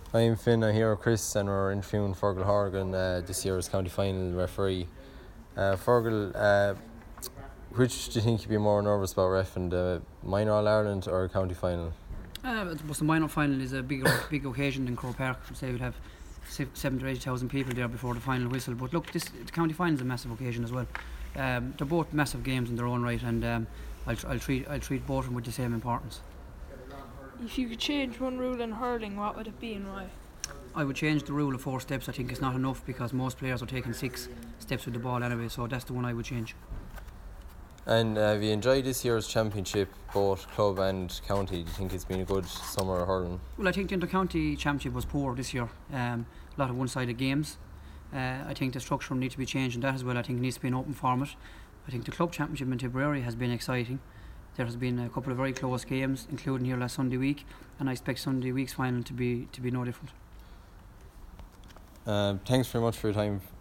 I'm Finn, I'm here with Chris, and we're interviewing Fergal Horgan, this year's county final referee. Fergal, which do you think you'd be more nervous about refing, the minor All-Ireland or county final? I suppose the minor final is a big occasion in Croke Park. Say we'll have 7,000 to 80,000 people there before the final whistle. But look, the county final is a massive occasion as well. They're both massive games in their own right, and I'll treat both of them with the same importance. If you could change one rule in hurling, what would it be and why? I would change the rule of 4 steps. I think it's not enough because most players are taking 6 steps with the ball anyway, so that's the one I would change. And have you enjoyed this year's championship, both club and county? Do you think it's been a good summer of hurling? Well, I think the inter-county championship was poor this year. A lot of one-sided games. I think the structure will need to be changed in that as well. I think it needs to be an open format. I think the club championship in Tipperary has been exciting. There has been a couple of very close games, including here last Sunday week, and I expect Sunday week's final to be no different. Thanks very much for your time.